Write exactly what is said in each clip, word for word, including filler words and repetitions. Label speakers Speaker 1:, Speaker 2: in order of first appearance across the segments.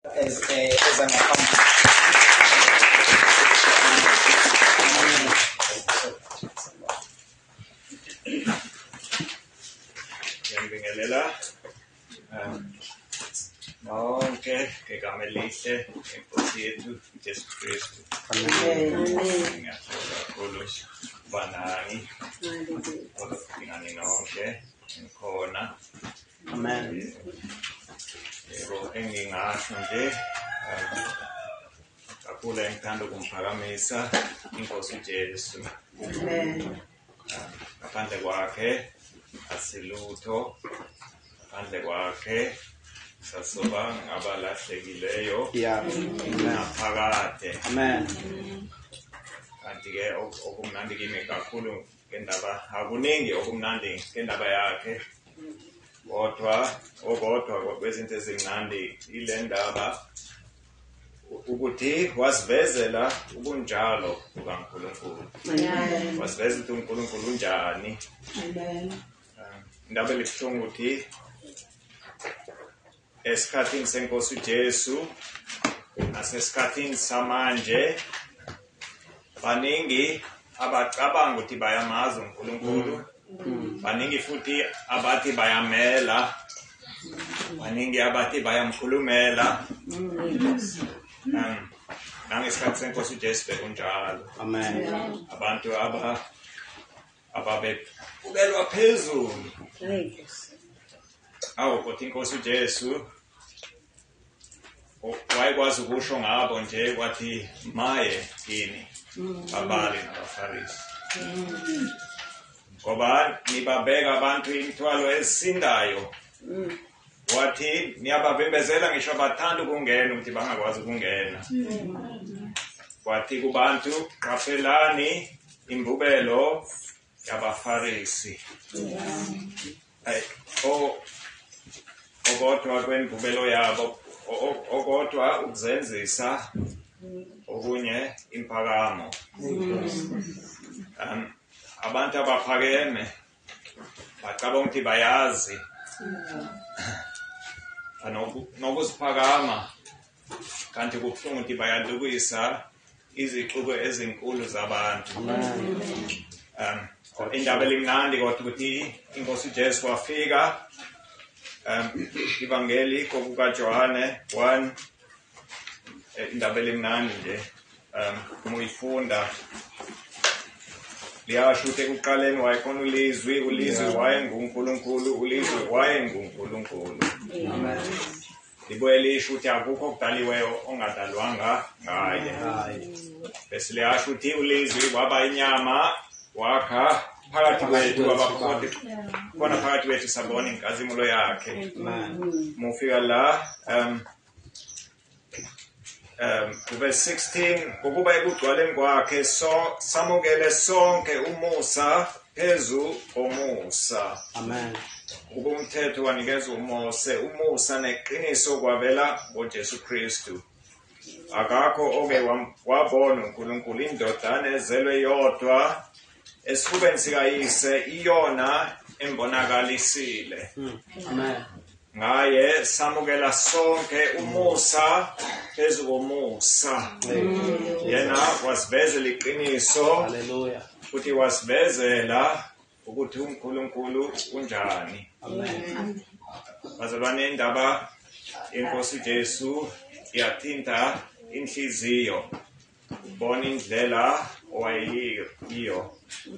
Speaker 1: as a as an account.
Speaker 2: Ngibingelela nonke ngegama elihle Inkosi yethu Jesu Kristu. Amen. Ngiyathokoza banani ngani nonke ngikhona.
Speaker 1: Amen.
Speaker 2: Yebo engingasho nje kakhulu ngithanda ukumphakamisa Inkosi Jesu.
Speaker 1: Amen.
Speaker 2: Ngaphandle kwakhe asilutho, ngaphandle kwakhe sasoba ngabalahlekileyo naphakade.
Speaker 1: Amen.
Speaker 2: Kanti ke okumnandi kimi kakhulu ngendaba akuningi okumnandi ngendaba yakhe, kodwa okodwa kwezinto ezimnandi ile ndaba ukuthi wasivezela ubunjalo bukaNkulunkulu. Wasivezela ukuthi uNkulunkulu unjani. Indaba elibuhlungu ukuthi esikhathini seNkosi Jesu nasesikhathini samanje baningi abacabanga ukuthi bayamazi uNkulunkulu, baningi futhi abathi bayamela, baningi abathi bayamkhulumela. Nangesikhathi seNkosi Jesu bekunjalo.
Speaker 1: Amen.
Speaker 2: Abantu aba ababebukela phezulu. Awu kodwa Inkosi Jesu wayekwazi ukusho ngabo nje kwathi maye kini abali nabaFarisi. Ngoba nibabeka abantu imithwalo esindayo. Wathi niyababembezela ngisho bathanda ukungena ukuthi bangakwazi ukungena. Wathi kubantu qaphelani imbubelo yabaFarisi. Ay o okodwa kwembubelo yabo okodwa ukuzenzisa okunye imphakamo. Um abantu abaphakeme bacabanga ukuthi bayazi nokuziphakama kanti kubuhlungu ukuthi bayadukisa izixuku ezinkulu zabantu. Um indaba elimnandi kodwa ukuthi Inkosi Jesu wafika um ivangeli kokukaJohane one indaba elimnandi nje um uyifunda liyasho ukuthi ekuqaleni wayekhona ulizwi, ulizwi wayenguNkulunkulu, ulizwi wayenguNkulunkulu. Amen. Libuye lisho ukuthi akukho okudaliweyo ongadalwanga ngaye. Bese liyasho ukuthi ulizwi waba inyama wakha phakathi kwethu abakhona khona phakathi kwethu sabona inkazimulo yakhe. Mufika la um um verse sixteen ukuba ekugcwaleni kwakhe so samukele sonke umusa phezu komusa. Amen. Ubumthetho wanikeza uMose umusa neqiniso kwavela ngoJesu Kristu. Akakho oke wabona uNkulunkulu indodana ezelwe yodwa esifubeni sikayise iyona embonakalisile. Amen. Ngaye samukela sonke umusa phezu komusa. Yena wasivezela iqiniso. Hallelujah. Futhi wasivezela ukuthi uNkulunkulu unjani. Amen. Bazalwane indaba Inkosi Jesu yathinta inhliziyo. Bona indlela owayiyo.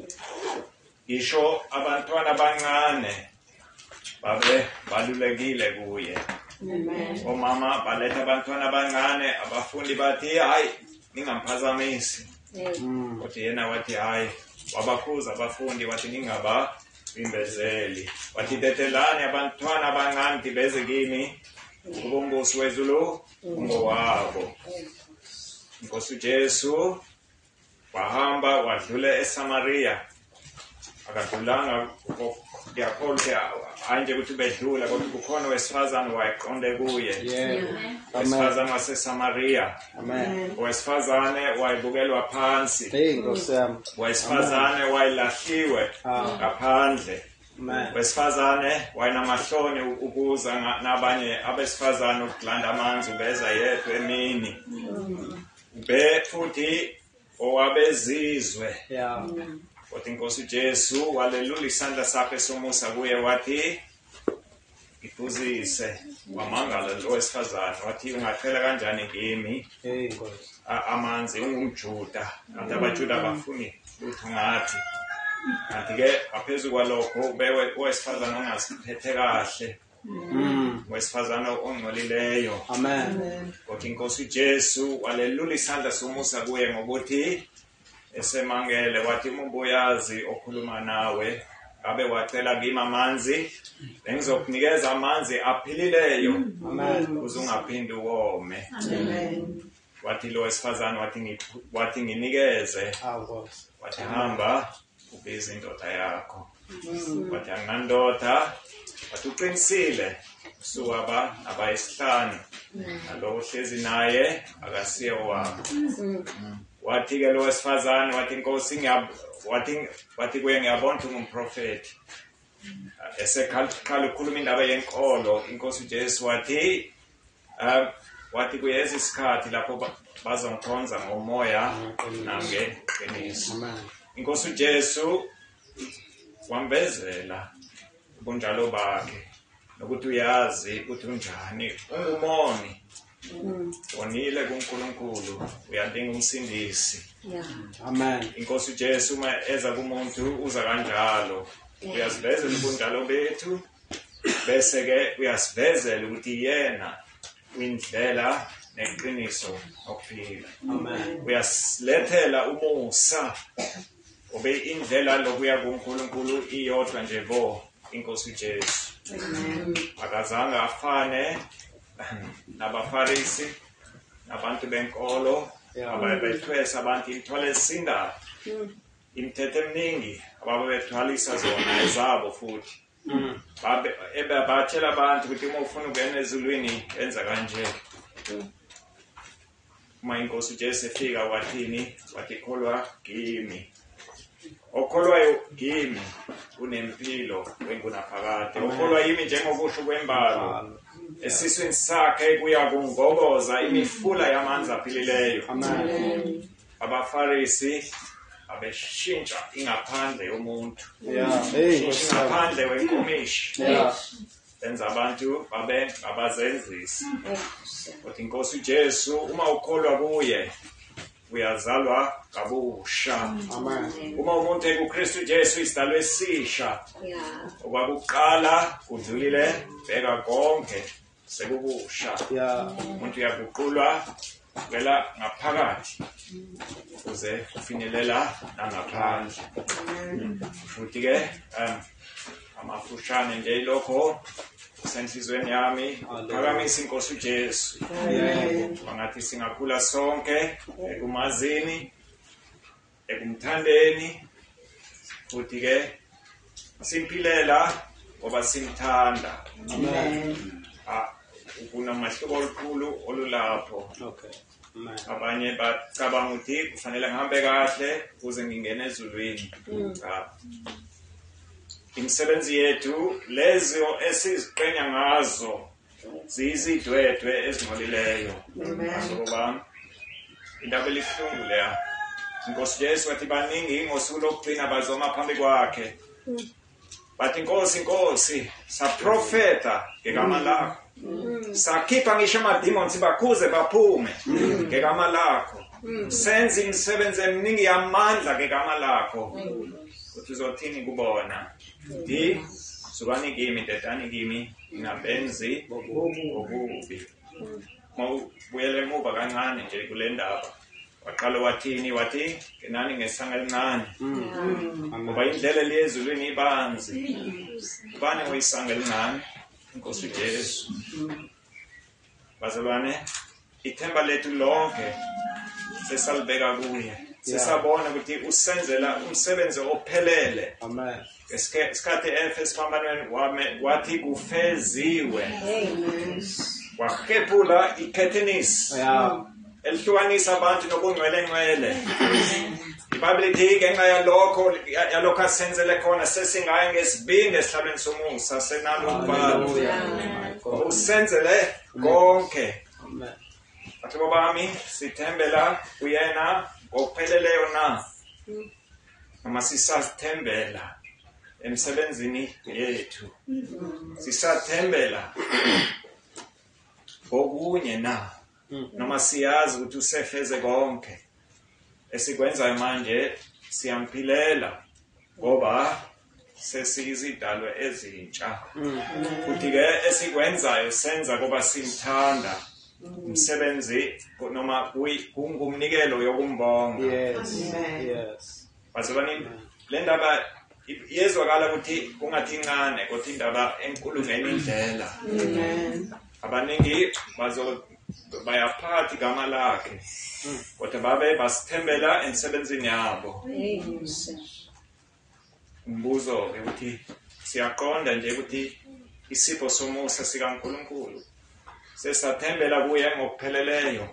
Speaker 2: Isho abantwana abancane babe balulekile kuye. Amen. Omama baletha abantwana abancane abafundi bathi hayi ningamphazamisi. Mm. Kodwa yena wathi hayi wabakhuza abafundi wathi ningaba bimbezeli. Wathi detelani abantwana abancane beze kimi ubungosi wezulu ngowabo. Inkosi Jesu wahamba wadlula eSamaria. Akadlulanga yakholwa anje ukuthi bedlula kodwa kukhona wesifazane wayeqonde kuye. Wesifazane waseSamaria. Amen. Wesifazane wayebukelwa phansi. Hey Nkosi yami. Wesifazane wayelahliwe ngaphandle. wesifazane wayenamahloni ukuza nabanye abesifazane ukulanda amanzi ubeza yedwa emini ube futhi owabezizwe kodwa inkosi uJesu walelula isandla sakhe somusa kuye wathi iphuzise wamangala lo wesifazane wathi ungacela kanjani kimi amanzi ungumjuda kanti abajuda bafuni lutho ngathi kanti ke aphezulu kwalokho ubewe owesifazane ongasiphethe kahle wesifazane ongcolileyo
Speaker 1: Amen.
Speaker 2: kodwa inkosi uJesu walelula isandla somusa kuye ngokuthi esemangele wathi umbuyazi okhuluma nawe abe wacela kimi amanzi bengizokunikeza amanzi aphilileyo
Speaker 1: Amen.
Speaker 2: uze ungaphindi uwome
Speaker 1: Amen.
Speaker 2: wathi lo wesifazane wathi wathi nginikeze wathi hamba ubize indoda yakho wathi angandoda wathi uqinisile suwaba abayisihlanu nalo uhlezi naye akasiye wakho wathi ke lo wesifazane wathi inkosi ngiyab wathi wathi kuye ngiyabona ukuthi ungumprofeti esekhala ukukhuluma indaba yenkolo inkosi uJesu wathi um wathi kuyeza isikhathi lapho bazongikhonza ngomoya nangeqiniso inkosi uJesu wambezela ubunjalo bakhe nokuthi uyazi ukuthi unjani ungumoni onile kuNkulunkulu uyadinga umsindisi
Speaker 1: Amen.
Speaker 2: inkosi uJesu uma eza kumuntu uza kanjalo uyasivezela ubunjalo bethu bese ke uyasivezela ukuthi yena uyindlela neqiniso okuphila
Speaker 1: Amen.
Speaker 2: uyasilethela umusa obe indlela lokuya kuNkulunkulu iyodwa nje vo inkosi uJesu akazange afane nabafarisi nabantu benkolo ababethwesa abantu imithwalo esinda imithetho eminingi ababethwalisa zona ezabo futhi babe ebabatshela abantu ukuthi uma ufuna ukungena ezulwini enza kanje uma inkosi uJesu efika wathini wathi kholwa kimi okholwayo kimi unempilo wengunaphakade okholwa yimi njengokusho kwembalo esiswini sakhe kuya kungoboza imifula yamanzi aphilileyo
Speaker 1: Amen.
Speaker 2: abafarisi abeshintsha ingaphandle yomuntu
Speaker 1: Yeah. Hey.
Speaker 2: ingaphandle wenkomishi
Speaker 1: Yeah.
Speaker 2: benza abantu babe abazenzisi kodwa inkosi uJesu uma ukholwa kuye uyazalwa kabusha
Speaker 1: Amen.
Speaker 2: uma umuntu ekuKristu Jesu isidalwa esisha okwakuqala kudlulile bheka konke sekubusha
Speaker 1: Yeah.
Speaker 2: umuntu uyaguqulwa vela ngaphakathi uze ufinyelela nangaphandle futhi ke um amafushane nje lokho senhlizweni yami phakamisa inkosi uJesu bangathi singakhula sonke ekumazini ekumthandeni futhi ke simpilela ngoba simthanda
Speaker 1: Amen.
Speaker 2: ah kunamahluko olukhulu olulapho
Speaker 1: Okay. Amen.
Speaker 2: abanye bacabanga ukuthi kufanele ngihambe kahle ukuze ngingene ezulwini cha imisebenzi yethu lezo esiziqenya ngazo zizidwedwe ezingcolileyo ngoba indaba elihlungu leya inkosi Jesu wathi baningi ngosuku lokugcina bazoma phambi kwakhe bathi inkosi inkosi saprofeta ngegama lakho sakhipha ngisho amademons bakhuze baphume ngegama lakho senze imisebenzi eminingi yamandla ngegama lakho uthi uzothini kubona di subani kimi tetani kimi ngabenzi obubi mawubuyele emuva kancane nje kule ndaba waqala wathini wathi kenani ngesanga elincane ngoba indlela lezulwini ibanzi ubani ngoyisanga elincane inkosi uJesu bazalwane ithemba lethu lonke sesalibeka kuye sisabona ukuthi usenzela umsebenzi ophelele
Speaker 1: Amen.
Speaker 2: isikhathi eFesiphambanweni wathi kufeziwe wakhepula ikhethenisi
Speaker 1: Yeah.
Speaker 2: elihlukanisa abantu nobungcwele ngcwele. iBhayibheli ithi ngenxa yalokho yalokho asenzele khona sesingaya ngesibindi esihlalweni somusa senalo ukubalo. Usenzele konke.
Speaker 1: Amen.
Speaker 2: Batho bami sithembela kuyena ngokupheleleyo na. Noma sisazithembela emsebenzini yethu. Sisathembela okunye na. Noma siyazi ukuthi usefeze konke esikwenzayo manje siyampilela ngoba sesiyizidalwa ezintsha. Futhi ke esikwenzayo senza ngoba simthanda. Umsebenzi noma kungumnikelo yokumbonga.
Speaker 1: Yes. Yes.
Speaker 2: Bazalwane le ndaba yezwakala ukuthi kungathi incane kodwa indaba enkulu ngenindlela.
Speaker 1: Amen.
Speaker 2: Abaningi bazo bayaphathi igama lakhe kodwa babe basithembela emsebenzini yabo. Umbuzo ukuthi siyaqonda nje ukuthi isipho somusa sikaNkulunkulu sesathembela kuye ngokupheleleyo.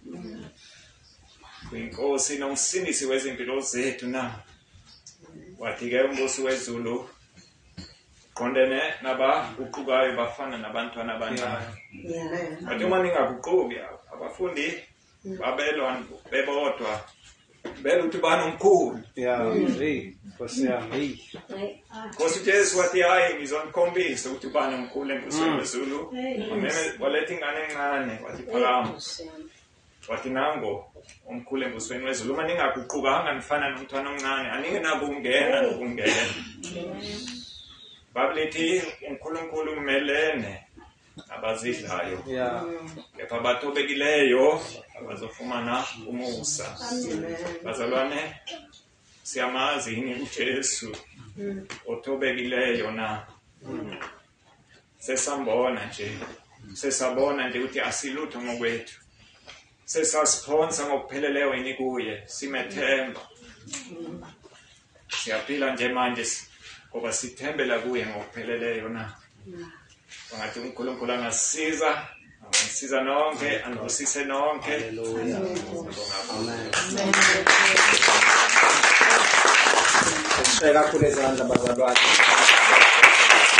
Speaker 2: Kwinkosi nomsindisi wezimpilo zethu na. Wathi ke umbusi wezulu qondene naba uqukayo bafana nabantwana abancane. Bathi uma ningaguquki abafundi babelwa bebodwa bela ukuthi banomkhulu.
Speaker 1: Yeah. Hey. Nkosi yami. Hey.
Speaker 2: Nkosi Jesu wathi hayi ngizomkhombisa ukuthi banomkhulu enkosini wezulu. Ameme waletha ingane encane wathi phakama. Wathi nango omkhulu enkosini wezulu uma ningaguqukanga nifana nomntwana omncane aningenabo ukungena nokungena. Bablethi uNkulunkulu umelene abazidlayo.
Speaker 1: Yeah.
Speaker 2: Kepha batobekileyo abazofumana umusa. Bazalwane siyamazi yini uJesu otobekileyo na. Sesambona nje. Sesabona nje ukuthi asilutho ngokwethu. Sesasponsa ngokupheleleyo yini kuye simethemba. Siyaphila nje manje ngoba sithembela kuye ngokupheleleyo na. Ngathi uNkulunkulu angasiza, angasiza nonke, anibusise nonke.
Speaker 1: Hallelujah.
Speaker 2: Amen.
Speaker 1: Sibeka kakhulu ezandla bazalwane.